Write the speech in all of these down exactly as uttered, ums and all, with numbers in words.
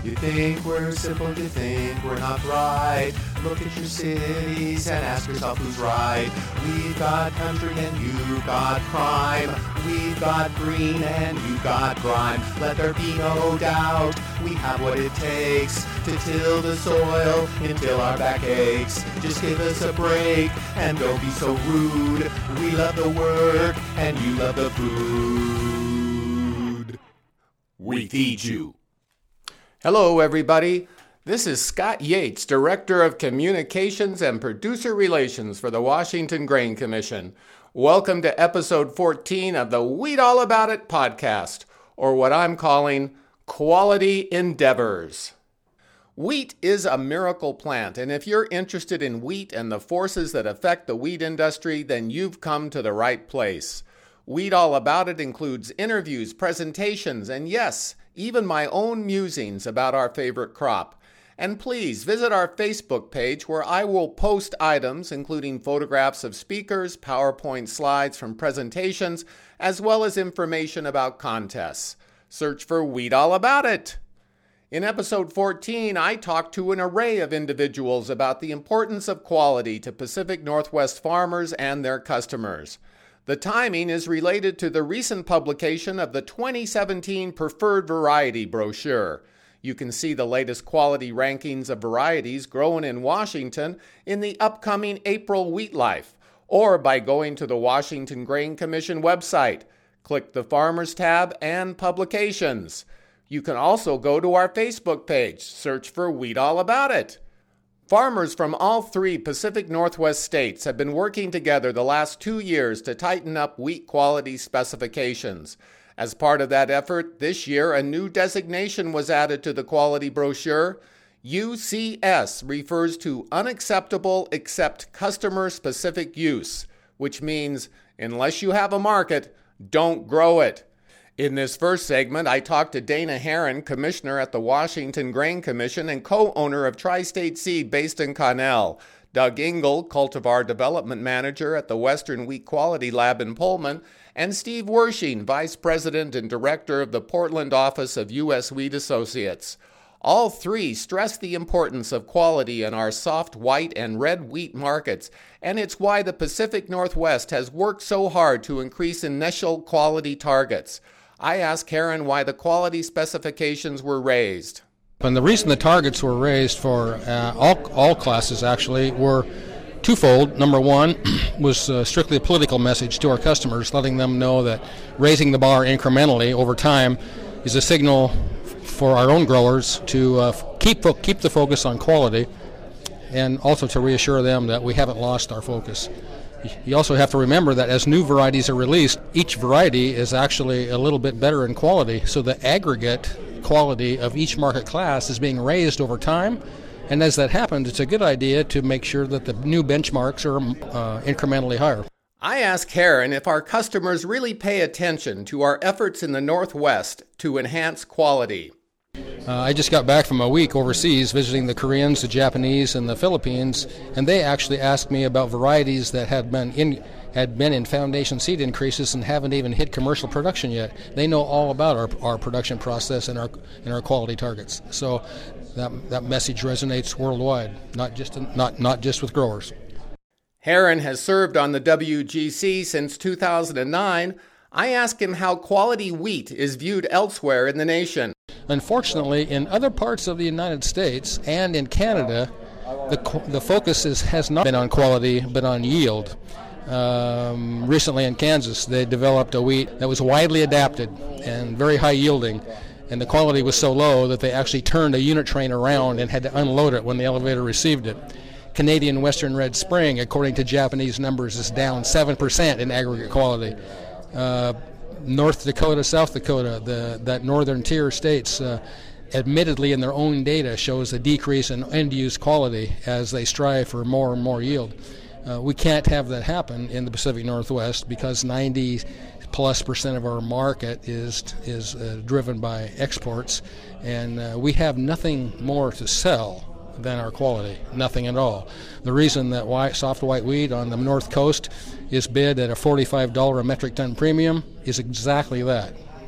You think we're simple, you think we're not right. Look at your cities and ask yourself who's right. We've got country and you got crime. We've got green and you got grime. Let there be no doubt, we have what it takes to till the soil until our back aches. Just give us a break and don't be so rude. We love the work and you love the food. We feed you. Hello, everybody. This is Scott Yates, Director of Communications and Producer Relations for the Washington Grain Commission. Welcome to episode fourteen of the Wheat All About It podcast, or what I'm calling Quality Endeavors. Wheat is a miracle plant, and if you're interested in wheat and the forces that affect the wheat industry, then you've come to the right place. Wheat All About It includes interviews, presentations, and yes, even my own musings about our favorite crop. And please visit our Facebook page where I will post items including photographs of speakers, PowerPoint slides from presentations, as well as information about contests. Search for Wheat All About It. In episode fourteen, I talked to an array of individuals about the importance of quality to Pacific Northwest farmers and their customers. The timing is related to the recent publication of the twenty seventeen Preferred Variety Brochure. You can see the latest quality rankings of varieties grown in Washington in the upcoming April Wheat Life, or by going to the Washington Grain Commission website. Click the Farmers tab and Publications. You can also go to our Facebook page, search for Wheat All About It. Farmers from all three Pacific Northwest states have been working together the last two years to tighten up wheat quality specifications. As part of that effort, this year a new designation was added to the quality brochure. U C S refers to Unacceptable Except Customer-Specific Use, which means unless you have a market, don't grow it. In this first segment, I talked to Dana Herron, Commissioner at the Washington Grain Commission and co-owner of Tri-State Seed based in Connell, Doug Engel, Cultivar Development Manager at the Western Wheat Quality Lab in Pullman, and Steve Wershing, Vice President and Director of the Portland office of U S Wheat Associates. All three stress the importance of quality in our soft white and red wheat markets, and it's why the Pacific Northwest has worked so hard to increase initial quality targets. I asked Herron why the quality specifications were raised. And the reason the targets were raised for uh, all, all classes actually were twofold. Number one was uh, strictly a political message to our customers, letting them know that raising the bar incrementally over time is a signal for our own growers to uh, keep fo- keep the focus on quality, and also to reassure them that we haven't lost our focus. You also have to remember that as new varieties are released, each variety is actually a little bit better in quality, so the aggregate quality of each market class is being raised over time, and as that happens, it's a good idea to make sure that the new benchmarks are uh, incrementally higher. I asked Herron if our customers really pay attention to our efforts in the Northwest to enhance quality. Uh, I just got back from a week overseas visiting the Koreans, the Japanese, and the Philippines, and they actually asked me about varieties that had been in had been in foundation seed increases and haven't even hit commercial production yet. They know all about our our production process and our and our quality targets. So that that message resonates worldwide, not just in, not not just with growers. Herron has served on the W G C since two thousand nine. I asked him how quality wheat is viewed elsewhere in the nation. Unfortunately, in other parts of the United States and in Canada, the the focus is, has not been on quality but on yield. Um, recently in Kansas, they developed a wheat that was widely adapted and very high yielding, and the quality was so low that they actually turned a unit train around and had to unload it when the elevator received it. Canadian Western Red Spring, according to Japanese numbers, is down seven percent in aggregate quality. Uh, North Dakota, South Dakota, the that northern tier states, uh, admittedly in their own data shows a decrease in end-use quality as they strive for more and more yield. Uh, we can't have that happen in the Pacific Northwest because ninety plus percent of our market is is uh, driven by exports, and uh, we have nothing more to sell than our quality, nothing at all. The reason that white, soft white wheat on the North Coast is bid at a forty-five dollars a metric ton premium is exactly that.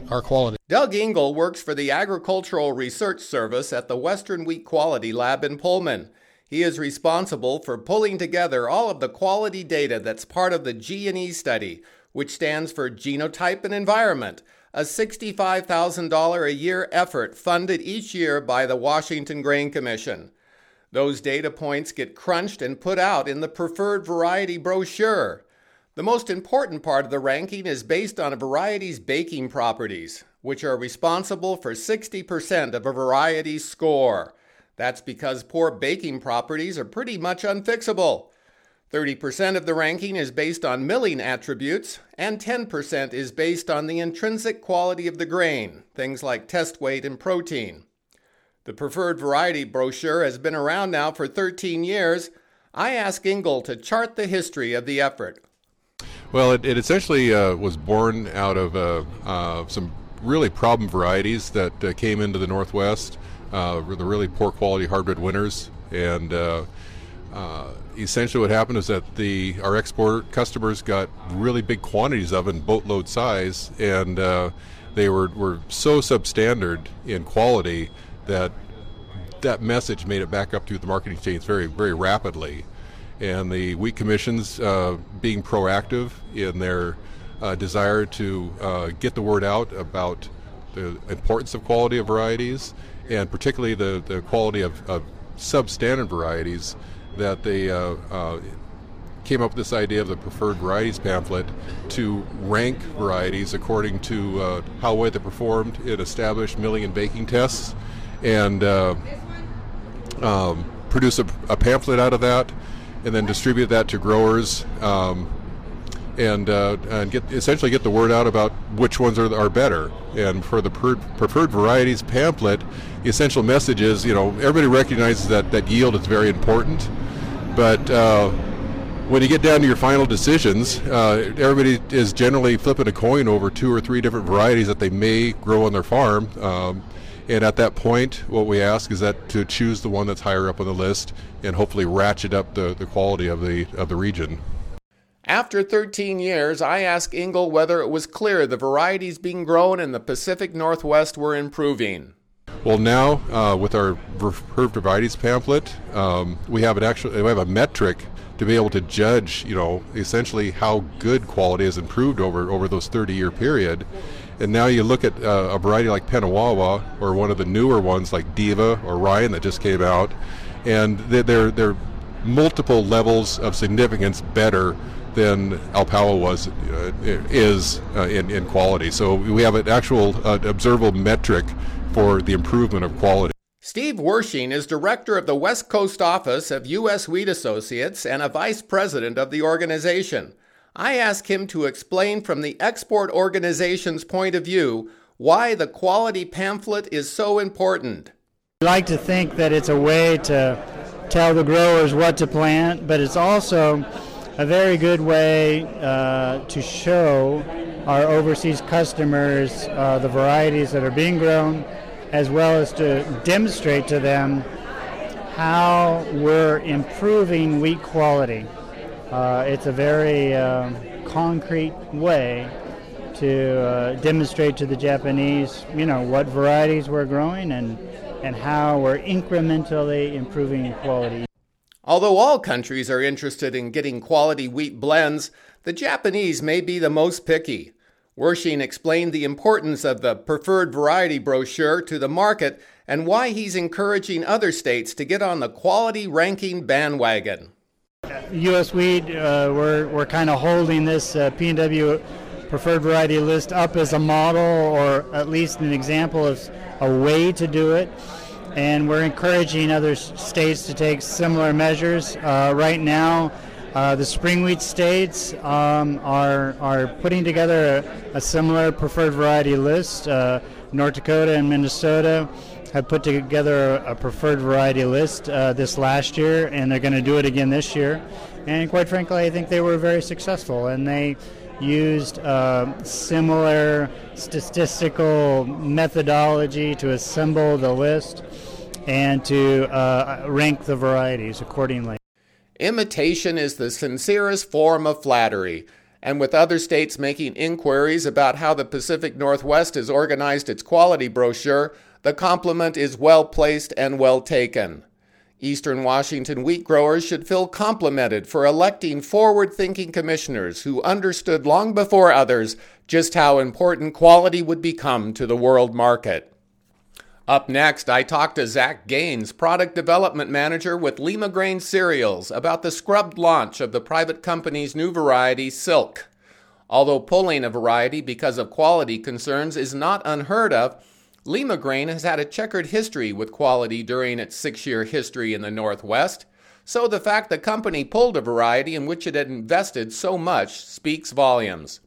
our quality. Doug Engel works for the Agricultural Research Service at the Western Wheat Quality Lab in Pullman. He is responsible for pulling together all of the quality data that's part of the G and E study, which stands for Genotype and Environment, a sixty-five thousand dollars a year effort funded each year by the Washington Grain Commission. Those data points get crunched and put out in the preferred variety brochure. The most important part of the ranking is based on a variety's baking properties, which are responsible for sixty percent of a variety's score. That's because poor baking properties are pretty much unfixable. thirty percent of the ranking is based on milling attributes, and ten percent is based on the intrinsic quality of the grain, things like test weight and protein. The preferred variety brochure has been around now for thirteen years. I asked Engel to chart the history of the effort. Well, it, it essentially uh, was born out of uh, uh, some really problem varieties that uh, came into the Northwest, uh, the really poor quality hardwood winters, and uh, uh, essentially what happened is that the our export customers got really big quantities of it in boatload size, and uh, they were, were so substandard in quality that that message made it back up through the marketing chains very, very rapidly. And the wheat commissions uh, being proactive in their uh, desire to uh, get the word out about the importance of quality of varieties, and particularly the, the quality of, of substandard varieties, that they uh, uh, came up with this idea of the preferred varieties pamphlet to rank varieties according to uh, how well they performed in established milling and baking tests, and uh, um, produce a, a pamphlet out of that, and then distribute that to growers, um, and uh, and get essentially get the word out about which ones are are better. And for the per- preferred varieties pamphlet, the essential message is, you know, everybody recognizes that, that yield is very important, but uh, when you get down to your final decisions, uh, everybody is generally flipping a coin over two or three different varieties that they may grow on their farm. Um, And at that point, what we ask is that to choose the one that's higher up on the list and hopefully ratchet up the, the quality of the of the region. After thirteen years, I asked Engel whether it was clear the varieties being grown in the Pacific Northwest were improving. Well, now uh, with our preferred varieties pamphlet, um, we have an actual we have a metric to be able to judge, you know, essentially how good quality has improved over over those thirty-year period. And now you look at uh, a variety like Petawawa, or one of the newer ones like Diva or Ryan that just came out, and they're they're multiple levels of significance better than Alpawa was uh, is uh, in in quality. So we have an actual uh, observable metric for the improvement of quality. Steve Wershing is director of the West Coast office of U S Wheat Associates and a vice president of the organization. I asked him to explain from the export organization's point of view why the quality pamphlet is so important. I like to think that it's a way to tell the growers what to plant, but it's also a very good way uh, to show our overseas customers uh, the varieties that are being grown, as well as to demonstrate to them how we're improving wheat quality. Uh, it's a very uh, concrete way to uh, demonstrate to the Japanese, you know, what varieties we're growing and, and how we're incrementally improving quality. Although all countries are interested in getting quality wheat blends, the Japanese may be the most picky. Wershing explained the importance of the preferred variety brochure to the market and why he's encouraging other states to get on the quality ranking bandwagon. U S Wheat, uh, we're we're kind of holding this uh, P and W preferred variety list up as a model, or at least an example of a way to do it, and we're encouraging other states to take similar measures. Uh, right now, uh, the spring wheat states um, are are putting together a, a similar preferred variety list. Uh, North Dakota and Minnesota have put together a preferred variety list uh, this last year, and they're going to do it again this year. And quite frankly, I think they were very successful, and they used uh, similar statistical methodology to assemble the list and to uh, rank the varieties accordingly. Imitation is the sincerest form of flattery, And with other states making inquiries about how the Pacific Northwest has organized its quality brochure, the compliment is well placed and well taken. Eastern Washington wheat growers should feel complimented for electing forward-thinking commissioners who understood long before others just how important quality would become to the world market. Up next, I talked to Zach Gaines, Product Development Manager with Lima Grain Cereals, about the scrubbed launch of the private company's new variety, Silk. Although pulling a variety because of quality concerns is not unheard of, Lima Grain has had a checkered history with quality during its six-year history in the Northwest, so the fact the company pulled a variety in which it had invested so much speaks volumes.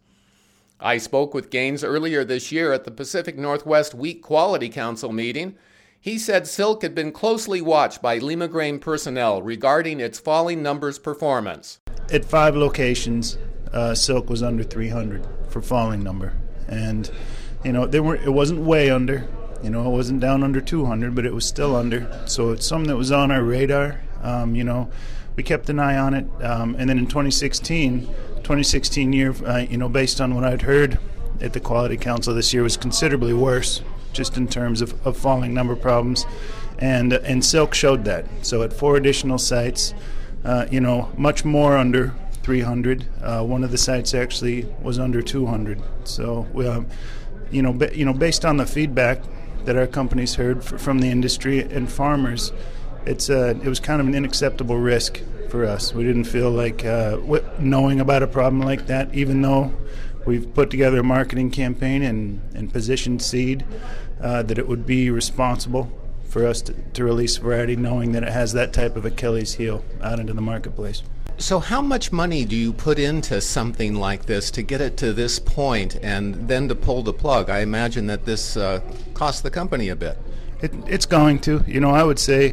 I spoke with Gaines earlier this year at the Pacific Northwest Wheat Quality Council meeting. He said Silk had been closely watched by Lima Grain personnel regarding its falling numbers performance. At five locations, uh, Silk was under three hundred for falling number. And, you know, they were, it wasn't way under. You know, it wasn't down under two hundred, but it was still under. So it's something that was on our radar. Um, you know, we kept an eye on it. Um, and then in twenty sixteen, twenty sixteen year, uh, you know, based on what I'd heard at the Quality Council, this year was considerably worse, just in terms of, of falling number problems. And uh, and Silk showed that. So at four additional sites, uh, you know, much more under three hundred. Uh, one of the sites actually was under two hundred. So, we, uh, you know, ba- you know, based on the feedback that our companies heard f- from the industry and farmers, it's uh, it was kind of an unacceptable risk for us. We didn't feel like uh, w- knowing about a problem like that, even though we've put together a marketing campaign and, and positioned seed, uh, that it would be responsible for us to, to release variety knowing that it has that type of Achilles heel out into the marketplace. So how much money do you put into something like this to get it to this point and then to pull the plug? I imagine that this uh, cost the company a bit. It, it's going to. You know, I would say,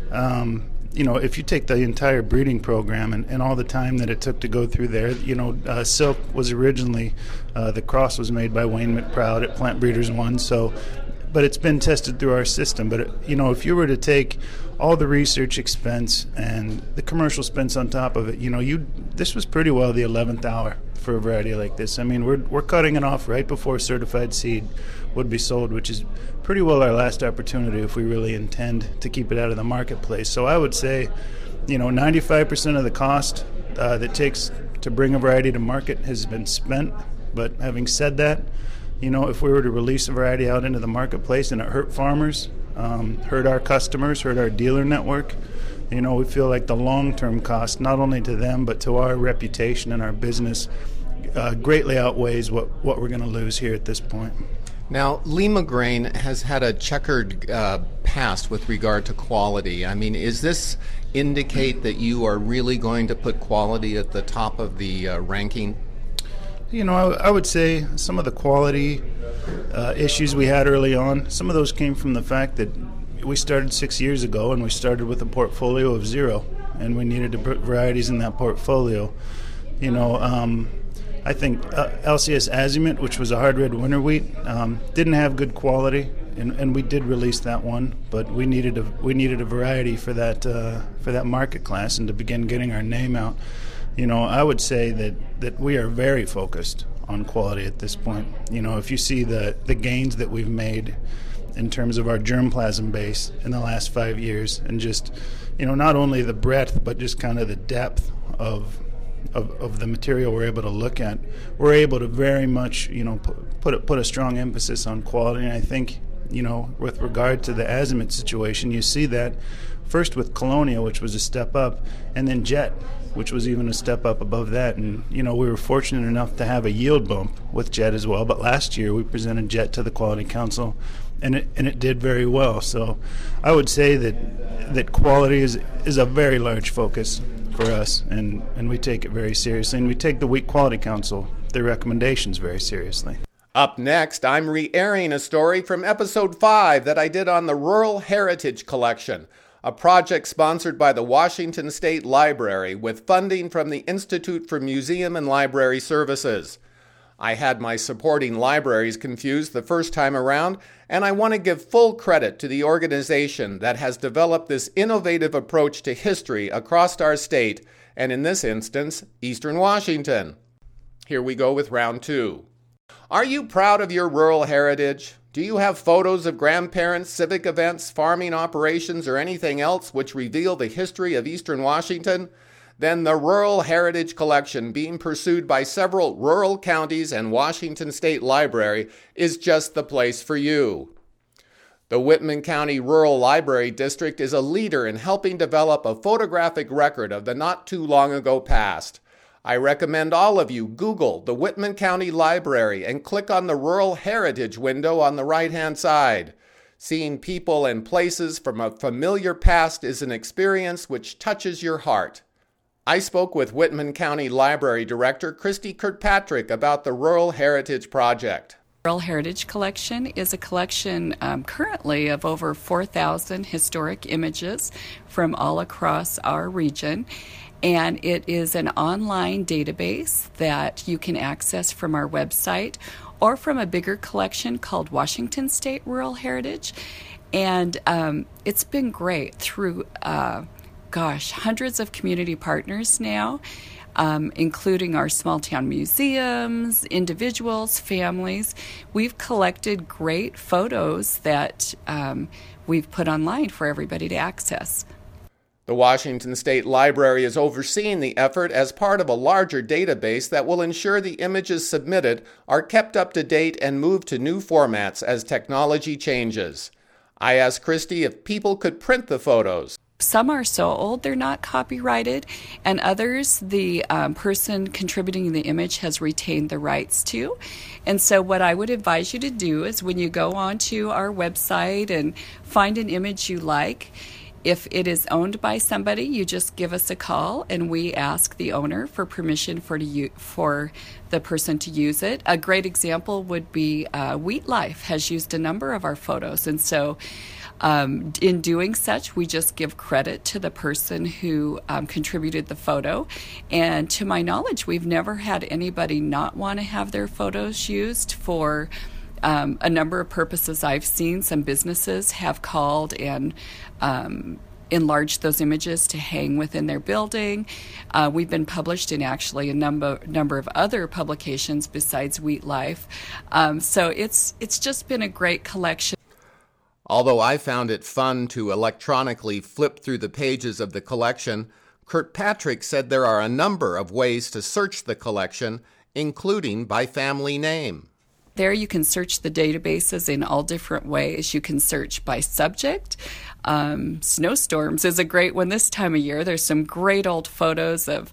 um, you know, if you take the entire breeding program and, and all the time that it took to go through there, you know, uh, Silk was originally, uh, the cross was made by Wayne McProud at Plant Breeders One, so, but it's been tested through our system. But, you know, if you were to take all the research expense and the commercial expense on top of it, you know, you this was pretty well the eleventh hour for a variety like this. I mean, we're we're cutting it off right before certified seed would be sold, which is pretty well our last opportunity if we really intend to keep it out of the marketplace. So I would say, you know, ninety-five percent of the cost uh, that takes to bring a variety to market has been spent. But having said that, you know, if we were to release a variety out into the marketplace and it hurt farmers, um, hurt our customers, hurt our dealer network, you know, we feel like the long-term cost, not only to them but to our reputation and our business, uh, greatly outweighs what, what we're going to lose here at this point. Now, Lima Grain has had a checkered uh, past with regard to quality. I mean, is this indicate that you are really going to put quality at the top of the uh, ranking? You know, I, I would say some of the quality uh, issues we had early on, some of those came from the fact that we started six years ago and we started with a portfolio of zero, and we needed to put varieties in that portfolio. You know, um, I think uh, L C S Azimut, which was a hard red winter wheat, um, didn't have good quality, and, and we did release that one. But we needed a we needed a variety for that uh, for that market class and to begin getting our name out. You know, I would say that, that we are very focused on quality at this point. You know, if you see the the gains that we've made in terms of our germplasm base in the last five years, and just, you know, not only the breadth but just kind of the depth of. Of, of the material we're able to look at, we're able to very much, you know, put put a, put a strong emphasis on quality. And I think, you know, with regard to the Azimut situation, you see that first with Colonial, which was a step up, and then Jet, which was even a step up above that. And, you know, we were fortunate enough to have a yield bump with Jet as well. But last year we presented Jet to the Quality Council, and it and it did very well. So I would say that that quality is is a very large focus for us, and, and we take it very seriously, and we take the Wheat Quality Council, their recommendations, very seriously. Up next, I'm re-airing a story from episode five that I did on the Rural Heritage Collection, a project sponsored by the Washington State Library with funding from the Institute for Museum and Library Services. I had my supporting libraries confused the first time around, and I want to give full credit to the organization that has developed this innovative approach to history across our state, and in this instance, Eastern Washington. Here we go with round two. Are you proud of your rural heritage? Do you have photos of grandparents, civic events, farming operations, or anything else which reveal the history of Eastern Washington? Then the Rural Heritage Collection, being pursued by several rural counties and Washington State Library, is just the place for you. The Whitman County Rural Library District is a leader in helping develop a photographic record of the not-too-long-ago past. I recommend all of you Google the Whitman County Library and click on the Rural Heritage window on the right-hand side. Seeing people and places from a familiar past is an experience which touches your heart. I spoke with Whitman County Library Director Christy Kirkpatrick about the Rural Heritage Project. Rural Heritage Collection is a collection um, currently of over four thousand historic images from all across our region. And it is an online database that you can access from our website or from a bigger collection called Washington State Rural Heritage. And um, it's been great through, uh, gosh, hundreds of community partners now, um, including our small town museums, individuals, families. We've collected great photos that um, we've put online for everybody to access. The Washington State Library is overseeing the effort as part of a larger database that will ensure the images submitted are kept up to date and moved to new formats as technology changes. I asked Christy if people could print the photos. Some are so old they're not copyrighted, and others the um, person contributing the image has retained the rights to. And so what I would advise you to do is when you go onto our website and find an image you like, if it is owned by somebody, you just give us a call and we ask the owner for permission for to u- for the person to use it. A great example would be uh, Wheat Life has used a number of our photos. And so um, in doing such, we just give credit to the person who um, contributed the photo. And to my knowledge, we've never had anybody not want to have their photos used for Um, a number of purposes I've seen. Some businesses have called and um, enlarged those images to hang within their building. Uh, we've been published in actually a number number of other publications besides Wheat Life. Um, so it's it's just been a great collection. Although I found it fun to electronically flip through the pages of the collection, Kirkpatrick said there are a number of ways to search the collection, including by family name. There you can search the databases in all different ways. You can search by subject. Um, snowstorms is a great one this time of year. There's some great old photos of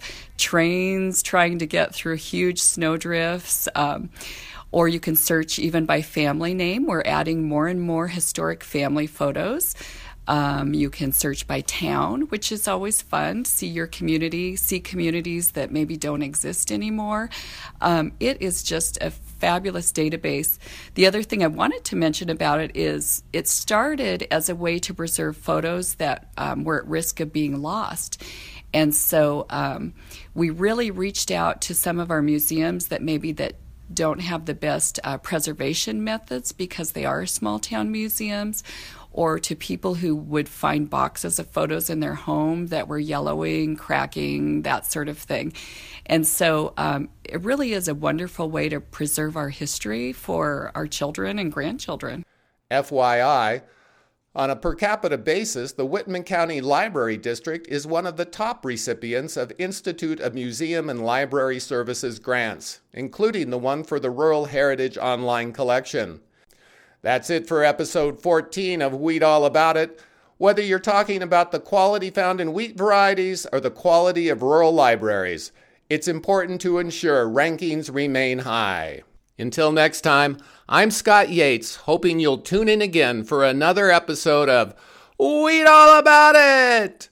trains trying to get through huge snowdrifts. Um, or you can search even by family name. We're adding more and more historic family photos. Um, you can search by town, which is always fun, see your community, see communities that maybe don't exist anymore. Um, it is just a fabulous database. The other thing I wanted to mention about it is it started as a way to preserve photos that um, were at risk of being lost. And so um, we really reached out to some of our museums that maybe that don't have the best uh, preservation methods because they are small town museums, or to people who would find boxes of photos in their home that were yellowing, cracking, that sort of thing. And so um, it really is a wonderful way to preserve our history for our children and grandchildren. F Y I, on a per capita basis, the Whitman County Library District is one of the top recipients of Institute of Museum and Library Services grants, including the one for the Rural Heritage Online Collection. That's it for episode fourteen of Wheat All About It. Whether you're talking about the quality found in wheat varieties or the quality of rural libraries, it's important to ensure rankings remain high. Until next time, I'm Scott Yates, hoping you'll tune in again for another episode of Wheat All About It!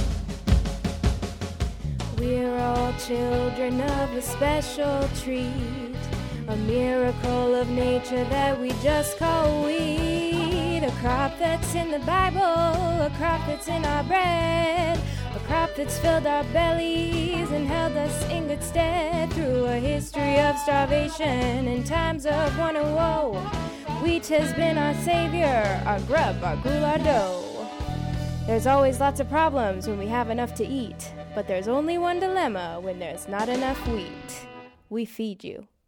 We're all children of a special treat, a miracle of nature that we just call wheat. A crop that's in the Bible, a crop that's in our bread, a crop that's filled our bellies and held us in good stead through a history of starvation and times of want and woe. Wheat has been our savior, our grub, our gruel, our dough. There's always lots of problems when we have enough to eat, but there's only one dilemma when there's not enough wheat. we feed you.